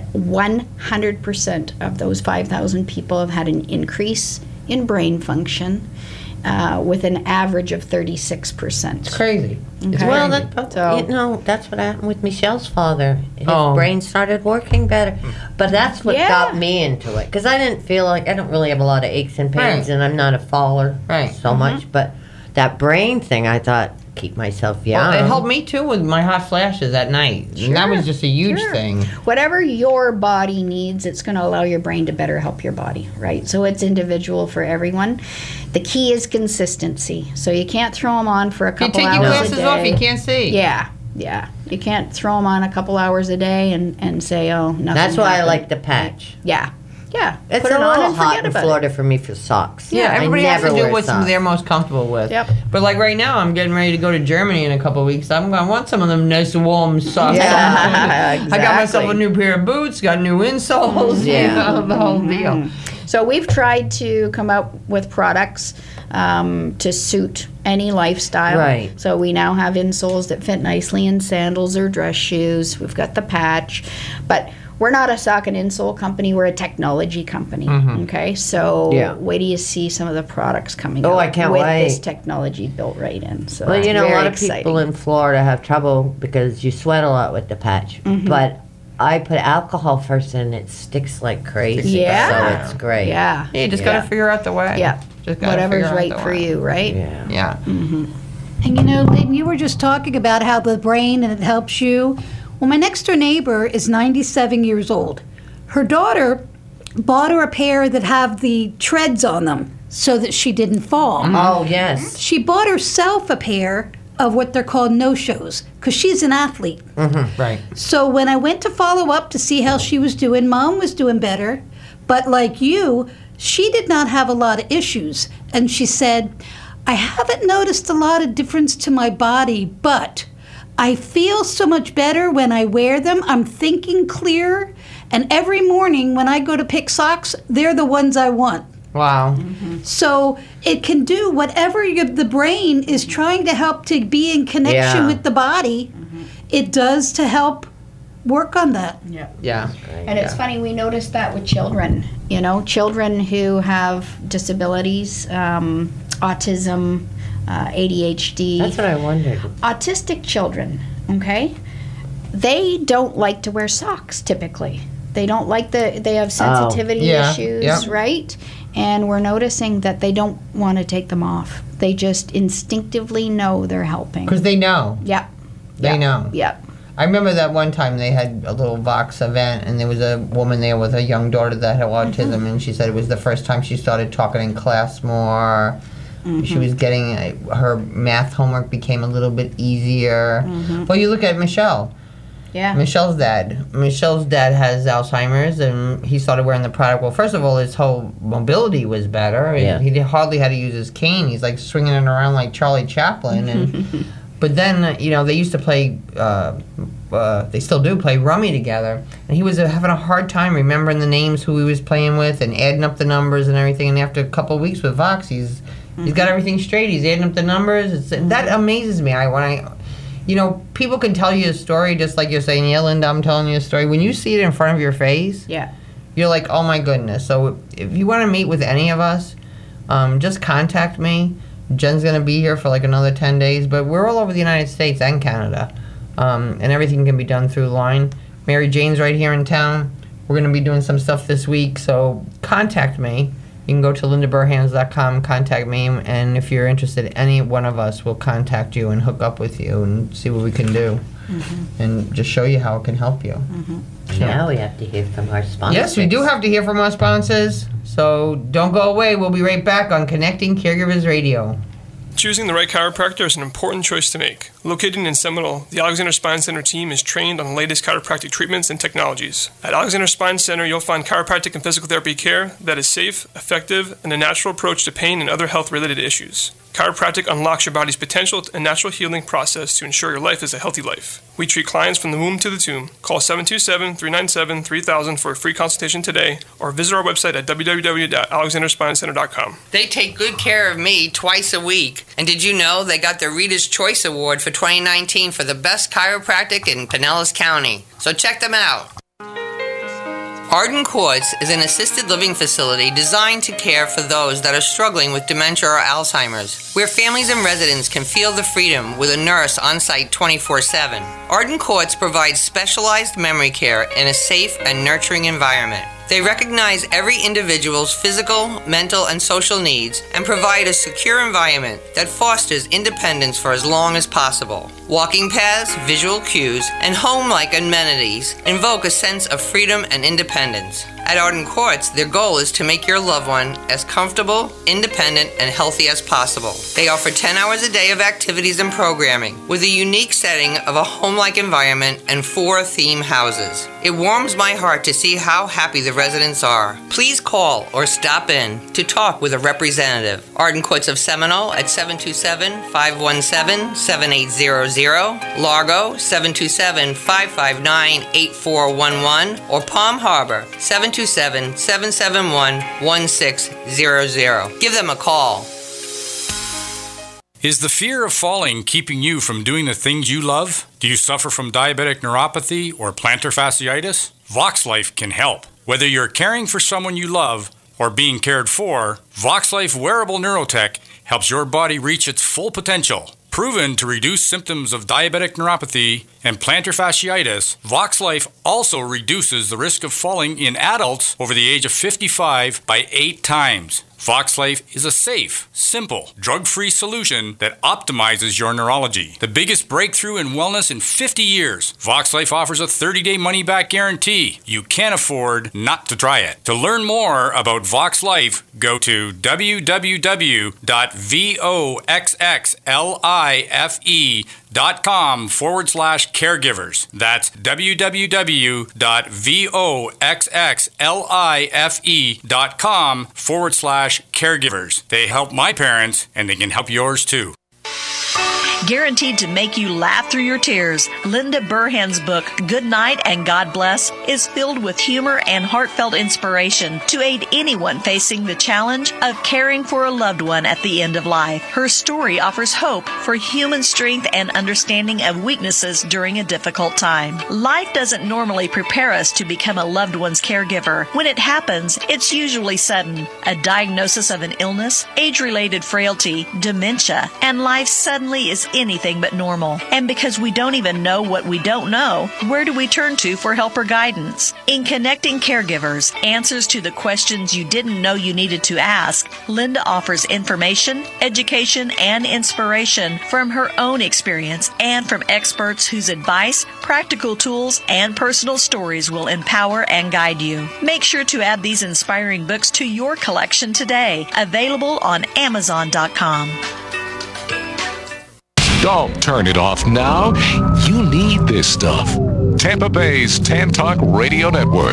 one hundred percent of those five thousand people have had an increase in brain function. Uh, with an average of thirty-six percent. It's crazy. Okay. Well, that, but, So- you know, that's what happened with Michelle's father. His Oh. brain started working better. But that's what Yeah. got me into it. Because I didn't feel like, I don't really have a lot of aches and pains, Right. and I'm not a faller Right. so Mhm. much. But that brain thing, I thought, keep myself young. Well, it helped me too with my hot flashes at night. And that was just a huge Sure. thing. Whatever your body needs, it's going to allow your brain to better help your body, right? So it's individual for everyone. The key is consistency. So you can't throw them on for a If you couple take hours your a glasses day. off, you can't see. Yeah, yeah. You can't throw them on a couple hours a day and, and say, oh, nothing That's why I happened. like the patch. Yeah, yeah. It's Put a it on little and hot forget in about Florida it. for me for socks. Yeah, I everybody has never to do wear what socks. they're most comfortable with. Yep. But like right now, I'm getting ready to go to Germany in a couple of weeks. I'm going to want some of them nice warm socks. Yeah, I got myself exactly. a new pair of boots, got new insoles, you Yeah. know, the whole deal. So we've tried to come up with products um, to suit any lifestyle. Right. So we now have insoles that fit nicely in sandals or dress shoes. We've got the patch, but we're not a sock and insole company. We're a technology company. Mhm. Okay, so Yeah. wait till you see some of the products coming Oh, out I can't with wait. this technology built right in. So Well, it's you know, a very lot of exciting. people in Florida have trouble because you sweat a lot with the patch. Mhm. But I put alcohol first and it sticks like crazy. Yeah. So it's great. Yeah. Yeah, you just Yeah. got to figure out the way. Yeah. Just gotta Whatever's figure out right the for way. you, right? Yeah. Yeah. Mm-hmm. And you know, Lynn, you were just talking about how the brain and it helps you. Well, my next door neighbor is ninety-seven years old. Her daughter bought her a pair that have the treads on them so that she didn't fall. Oh, yes. She bought herself a pair of what they're called no-shows because she's an athlete. Mm-hmm. Right. So when I went to follow up to see how she was doing, Mom was doing better. But like you, she did not have a lot of issues. And she said, I haven't noticed a lot of difference to my body, but I feel so much better when I wear them. I'm thinking clearer. And every morning when I go to pick socks, they're the ones I want. Wow. Mm-hmm. So it can do whatever you, the brain is trying to help to be in connection Yeah. with the body. Mm-hmm. It does to help work on that. Yeah. Yeah. And it's funny, we noticed that with children, you know, children who have disabilities, um, autism, uh, A D H D. That's what I wondered. Autistic children, okay? They don't like to wear socks typically. They don't like the, they have sensitivity Oh, yeah, issues, yeah. right? And we're noticing that they don't want to take them off. They just instinctively know they're helping. Because they know. Yeah. They yeah. know. Yeah. I remember that one time they had a little Vox event, and there was a woman there with a young daughter that had autism, Mm-hmm. and she said it was the first time she started talking in class more. Mm-hmm. She was getting, uh, her math homework became a little bit easier. Mhm. Well, you look at Michelle. Yeah. Michelle's dad. Michelle's dad has Alzheimer's, and he started wearing the product. Well, first of all, his whole mobility was better. Yeah. He hardly had to use his cane. He's like swinging it around like Charlie Chaplin. And but then, uh, you know, they used to play. Uh, uh, they still do play rummy together, and he was uh, having a hard time remembering the names who he was playing with and adding up the numbers and everything. And after a couple of weeks with Vox, he's he's got everything straight. He's adding up the numbers. It's, that amazes me. I when I. You know, people can tell you a story just like you're saying, yeah, Linda, I'm telling you a story. When you see it in front of your face, Yeah. you're like, oh my goodness. So if you want to meet with any of us, um, just contact me. Jen's going to be here for like another ten days, but we're all over the United States and Canada, um, and everything can be done through line. Mary Jane's right here in town. We're going to be doing some stuff this week, so contact me. You can go to linda burhans dot com, contact me, and if you're interested, any one of us will contact you and hook up with you and see what we can do, Mm-hmm. and just show you how it can help you. Mm-hmm. Now we have to hear from our sponsors. Yes, we do have to hear from our sponsors, so don't go away. We'll be right back on Connecting Caregivers Radio. Choosing the right chiropractor is an important choice to make. Located in Seminole, the Alexander Spine Center team is trained on the latest chiropractic treatments and technologies. At Alexander Spine Center, you'll find chiropractic and physical therapy care that is safe, effective, and a natural approach to pain and other health-related issues. Chiropractic unlocks your body's potential and natural healing process to ensure your life is a healthy life. We treat clients from the womb to the tomb. Call seven two seven, three nine seven, three thousand for a free consultation today, or visit our website at w w w dot alexander spine center dot com. They take good care of me twice a week. And did you know they got the Reader's Choice Award for twenty nineteen for the best chiropractic in Pinellas County? So check them out. Arden Courts is an assisted living facility designed to care for those that are struggling with dementia or Alzheimer's, where families and residents can feel the freedom with a nurse on site twenty-four seven. Arden Courts provides specialized memory care in a safe and nurturing environment. They recognize every individual's physical, mental, and social needs and provide a secure environment that fosters independence for as long as possible. Walking paths, visual cues, and home-like amenities invoke a sense of freedom and independence. At Arden Courts, their goal is to make your loved one as comfortable, independent, and healthy as possible. They offer ten hours a day of activities and programming, with a unique setting of a home-like environment and four theme houses. It warms my heart to see how happy the residents are. Please call or stop in to talk with a representative. Arden Courts of Seminole at seven two seven, five one seven, seven eight zero zero, Largo seven two seven, five five nine, eight four one one, or Palm Harbor seven two seven, seven seven one, one six zero zero. Give them a call. Is the fear of falling keeping you from doing the things you love? Do you suffer from diabetic neuropathy or plantar fasciitis? VoxLife can help. Whether you're caring for someone you love or being cared for, VoxLife wearable neurotech helps your body reach its full potential. Proven to reduce symptoms of diabetic neuropathy and plantar fasciitis, VoxLife also reduces the risk of falling in adults over the age of fifty-five by eight times. Vox Life is a safe, simple, drug-free solution that optimizes your neurology. The biggest breakthrough in wellness in fifty years. Vox Life offers a thirty-day money-back guarantee. You can't afford not to try it. To learn more about Vox Life, go to w w w dot voxxlife.com forward slash caregivers. That's w w w dot voxxlife.com forward slash caregivers. They help my parents, and they can help yours too. Guaranteed to make you laugh through your tears, Linda Burhan's book, Good Night and God Bless, is filled with humor and heartfelt inspiration to aid anyone facing the challenge of caring for a loved one at the end of life. Her story offers hope for human strength and understanding of weaknesses during a difficult time. Life doesn't normally prepare us to become a loved one's caregiver. When it happens, it's usually sudden. A diagnosis of an illness, age-related frailty, dementia, and life suddenly is anything but normal. And because we don't even know what we don't know, where do we turn to for help or guidance? In Connecting Caregivers, Answers to the Questions You Didn't Know You Needed to Ask, Linda offers information, education, and inspiration from her own experience and from experts whose advice, practical tools, and personal stories will empower and guide you. Make sure to add these inspiring books to your collection today. Available on amazon dot com. Don't turn it off now. You need this stuff. Tampa Bay's Tan Talk Radio Network.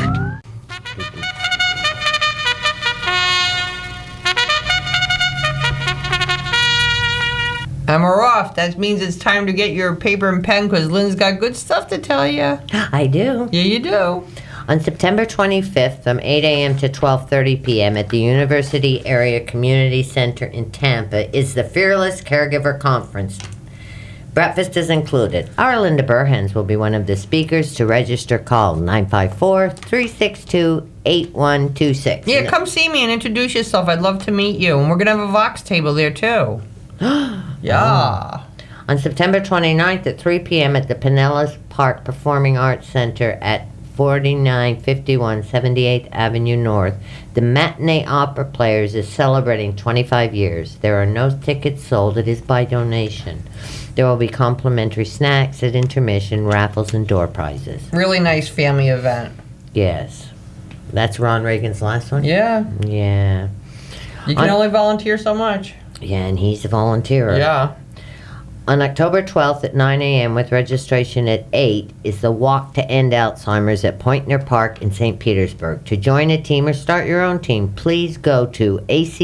And we're off. That means it's time to get your paper and pen because Lynn's got good stuff to tell you. I do. Yeah, you do. On September twenty-fifth from eight a.m. to twelve thirty p.m. at the University Area Community Center in Tampa is the Fearless Caregiver Conference. Breakfast is included. Our Linda Burhans will be one of the speakers. To register, call nine five four, three six two, eight one two six. Yeah, come see me and introduce yourself. I'd love to meet you. And we're going to have a Vox table there, too. Yeah. On September twenty-ninth at three p.m. at the Pinellas Park Performing Arts Center at forty-nine fifty-one seventy-eighth Avenue North, the Matinee Opera Players is celebrating twenty-five years. There are no tickets sold. It is by donation. There will be complimentary snacks at intermission, raffles, and door prizes. Really nice family event. Yes. That's Ron Reagan's last one? Yeah. Yeah. You can On, only only volunteer so much. Yeah, and he's a volunteer. Yeah. On October twelfth at nine a.m. with registration at eight is the Walk to End Alzheimer's at Pointner Park in Saint Petersburg. To join a team or start your own team, please go to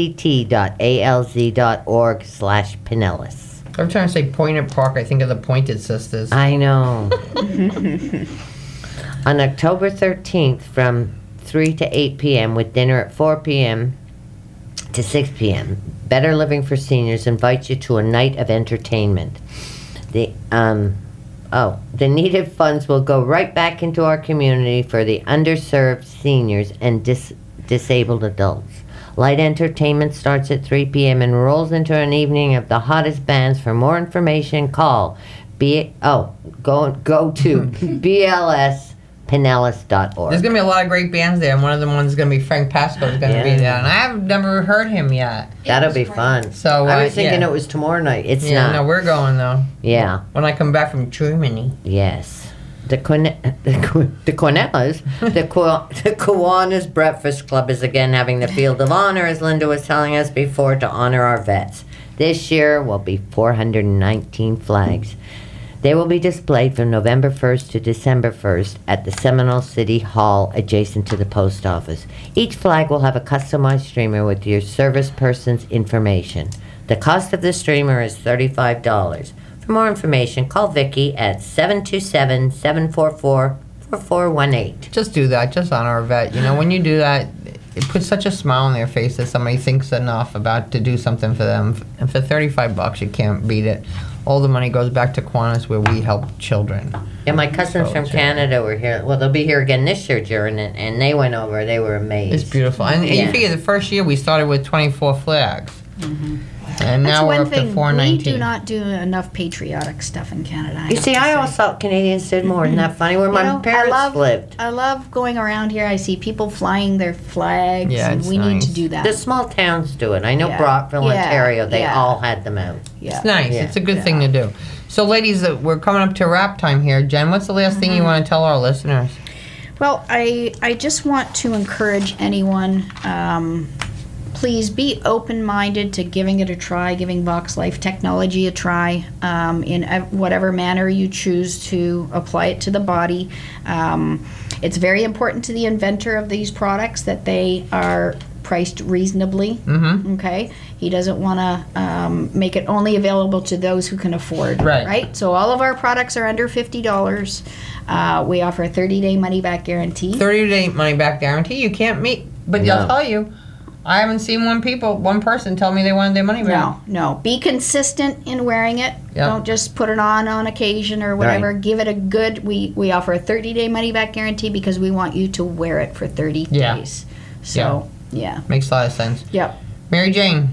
act.alz.org slash Pinellas. Every time I say Pointer Park, I think of the Pointed Sisters. I know. On October thirteenth from three to eight p.m. with dinner at four p.m. to six p.m. Better Living for Seniors invites you to a night of entertainment. The um, oh, the needed funds will go right back into our community for the underserved seniors and dis- disabled adults. Light entertainment starts at three p.m. and rolls into an evening of the hottest bands. For more information, call B oh go go to b l s pinellas dot org. There's going to be a lot of great bands there, and one of the ones is going to be Frank Pasco is going to Yeah. be there. And I have never heard him yet. That'll be fun. So I uh, was thinking yeah. it was tomorrow night. It's yeah, not. no, we're going, though. Yeah. When I come back from Germany. Yes. The Corne- the, Qu- the Cornellas, the, Qu- the Kiwanis Breakfast Club is again having the Field of Honor, as Linda was telling us before, to honor our vets. This year will be four hundred nineteen flags. They will be displayed from November first to December first at the Seminole City Hall adjacent to the post office. Each flag will have a customized streamer with your service person's information. The cost of the streamer is thirty-five dollars. For more information, call Vicki at seven two seven, seven four four, four four one eight. Just do that. Just honor a vet. You know, when you do that, it puts such a smile on their face that somebody thinks enough about to do something for them. And for thirty-five bucks, you can't beat it. All the money goes back to Kiwanis, where we help children. Yeah, my cousins So from it's- Canada were here. Well, they'll be here again this year during it, and they went over. They were amazed. It's beautiful. And, and Yeah. you figure the first year we started with twenty-four flags. Mm-hmm. And That's now we're one up thing. to four We nineteen. do not do enough patriotic stuff in Canada. I You have see, to I say. always thought Canadians did more. Isn't that funny? Where You my know, parents I love, lived. I love going around here. I see people flying their flags. Yeah, and it's we need nice. to do that. The small towns do it. I know Yeah. Brockville, Yeah, Ontario, they yeah. all had them out. Yeah. It's nice. Yeah. It's a good thing to do. So, ladies, uh, we're coming up to wrap time here. Jen, what's the last thing you Mhm. want to tell our listeners? Well, I I just want to encourage anyone. Um, please be open-minded to giving it a try, giving Vox Life technology a try um, in a, whatever manner you choose to apply it to the body. Um, it's very important to the inventor of these products that they are priced reasonably. Mm-hmm. Okay, he doesn't want to um, make it only available to those who can afford. Right. Right. So all of our products are under fifty dollars. Uh, we offer a thirty-day money-back guarantee. thirty-day money-back guarantee. You can't meet, but No. I'll tell you, I haven't seen one people, one person tell me they wanted their money back. No, no. Be consistent in wearing it. Yep. Don't just put it on on occasion or whatever. Right. Give it a good. We we offer a thirty-day money-back guarantee because we want you to wear it for thirty Yeah. days. So yeah. Makes a lot of sense. Yep. Mary Jane.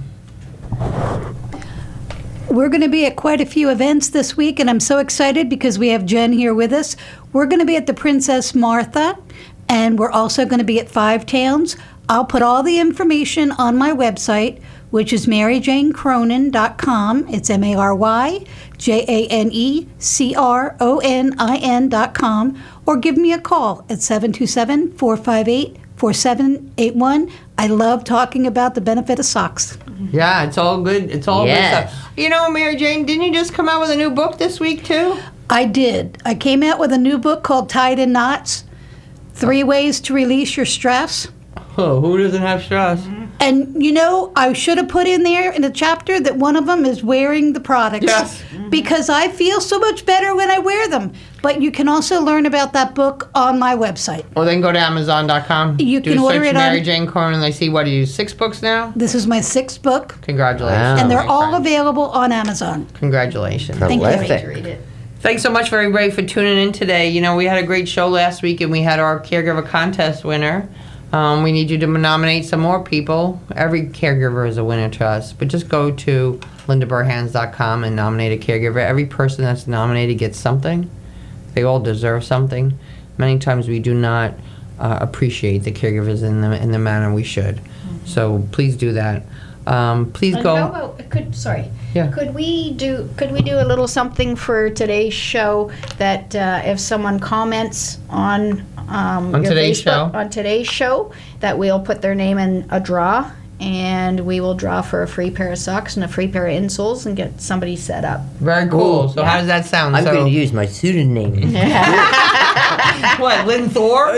We're going to be at quite a few events this week, and I'm so excited because we have Jen here with us. We're going to be at the Princess Martha, and we're also going to be at Five Towns. I'll put all the information on my website, which is mary jane cronin dot com. It's M A R Y J A N E C R O N I N dot com. Or give me a call at seven two seven, four five eight, four seven eight one. I love talking about the benefit of socks. Yeah, it's all good. It's all Yes. good stuff. You know, Mary Jane, didn't you just come out with a new book this week, too? I did. I came out with a new book called Tied in Knots, Three Ways to Release Your Stress. Oh, who doesn't have stress? And, you know, I should have put in there in the chapter that one of them is wearing the products. Yes. Because I feel so much better when I wear them. But you can also learn about that book on my website. Or then go to amazon dot com. You Do can a order search it Mary on- Jane Cronin, and they see, what, do you six books now? This is my sixth book. Congratulations. And they're my all friend. available on Amazon. Congratulations. Thank you. Prolific. Read it. Thanks so much, everybody, for tuning in today. You know, we had a great show last week, and we had our Caregiver Contest winner. Um, we need you to nominate some more people. Every caregiver is a winner to us. But just go to linda burhans dot com and nominate a caregiver. Every person that's nominated gets something. They all deserve something. Many times we do not uh, appreciate the caregivers in the, in the manner we should. So please do that. Um, please And go. how about- could sorry. Yeah. Could we do could we do a little something for today's show that uh, if someone comments on um, On your today's Facebook, show? on today's show that we'll put their name in a draw and we will draw for a free pair of socks and a free pair of insoles and get somebody set up. Very cool. Ooh. So how does that sound? I'm so, going to use my pseudonym. what, Lynn Thor?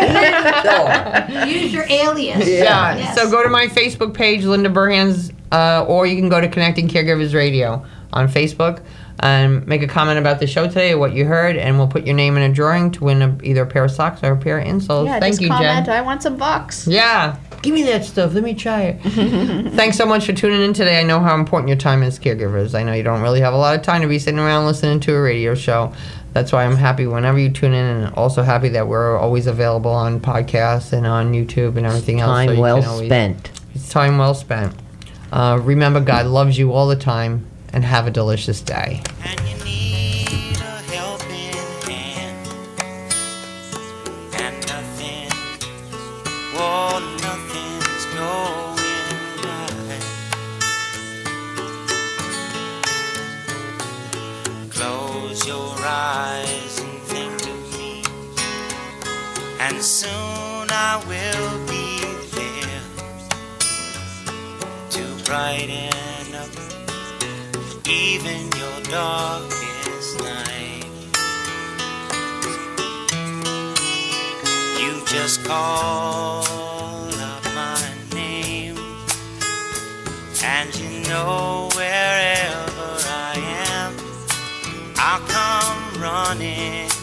Use your alias. Yeah. Yes. So go to my Facebook page, Linda Burhans, uh, or you can go to Connecting Caregivers Radio on Facebook and make a comment about the show today or what you heard, and we'll put your name in a drawing to win a, either a pair of socks or a pair of insoles. Yeah, Thank just you, comment, Jen. I want some bucks. Yeah. Give me that stuff. Let me try it. Thanks so much for tuning in today. I know how important your time is, caregivers. I know you don't really have a lot of time to be sitting around listening to a radio show. That's why I'm happy whenever you tune in, and also happy that we're always available on podcasts and on YouTube and everything else. Time so you well can always- spent. It's time well spent. Uh, remember, God loves you all the time, and have a delicious day. And nothing, oh, nothing's going right. Close your eyes and think of me, and soon I will be there to brighten up even your darkest night. You just call out my name, and you know wherever I am, I'll come running